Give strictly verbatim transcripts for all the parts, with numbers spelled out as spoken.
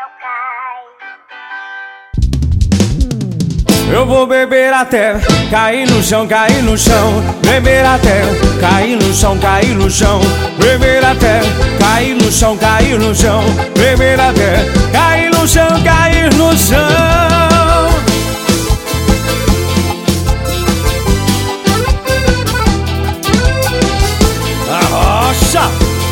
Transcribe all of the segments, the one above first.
Eu vou beber até cair no chão, cair no chão. Beber até cair no chão, cair no chão. Beber até cair no chão, cair no chão. Beber até cair no chão, cair no chão. Arrocha!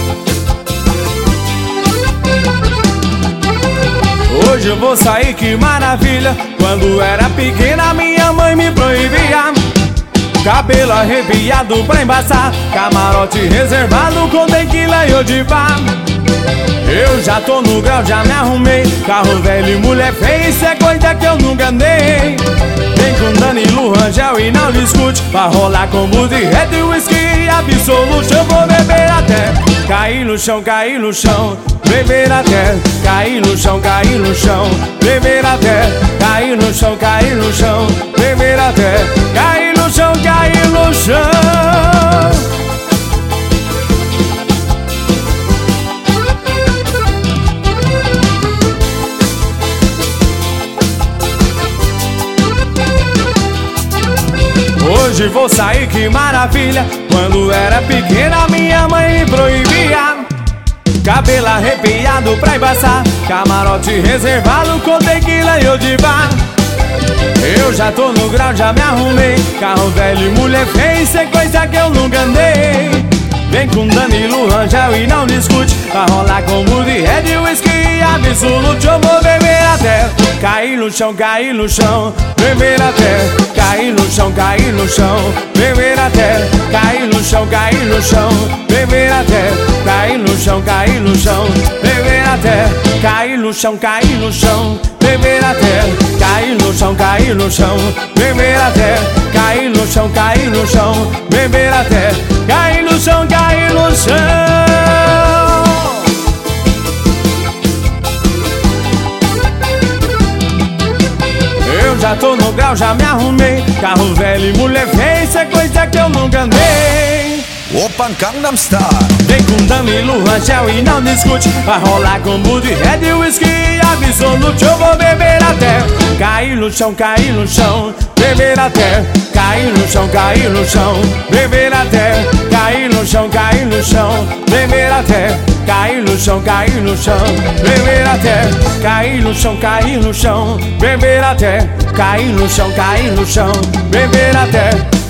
Hoje eu vou sair, que maravilha. Quando era pequena minha mãe me proibia. Cabelo arrepiado pra embaçar, camarote reservado com tequila e odipá. Eu já tô no grau, já me arrumei. Carro velho e mulher feia, isso é coisa que eu nunca andei. Vem com Danilo Rangel e não discute. Vai rolar com Bud e Red, whisky absoluto. Eu vou beber até cair no chão, cair no chão. Beber até cair no chão, cair no chão. Beber até cair no chão, cair no chão. Beber até cair no chão, cair no chão. Hoje vou sair, que maravilha. Quando era pequena minha mãe me proibia. Cabelo arrepiado pra embaçar, camarote reservado com tequila e odipá. Eu já tô no grau, já me arrumei. Carro velho e mulher feia, isso é coisa que eu nunca andei. Vem com Danilo Rangel e não discute. Vai rolar com Bud e Red, whisky absoluto. Eu vou beber até cair no chão, cair no chão. Beber até cair no chão, cair no chão. Beber até cair no chão, cair no chão. Beber até cair no chão, cair no chão. Beber até cair no chão, cair no chão. Beber até cair no chão, cair no chão. Beber até cair no chão, cair no chão. Beber até cair no chão, cair no chão. Eu já tô no grau, já me arrumei. Carro velho e mulher feia, isso é coisa que eu nunca andei. Opa, Gangnam Style. Vem com Danilo Rangel e não discute. Vai rolar com Bud e Red, whisky absoluto. Eu vou beber até cair no chão, cair no chão. Beber até cair no chão, cair no chão. Beber até cair no chão, cair no chão. Beber até cair no chão, cair no chão. Beber até cair no chão, cair no chão. Beber até cair no chão, cair no chão. Beber até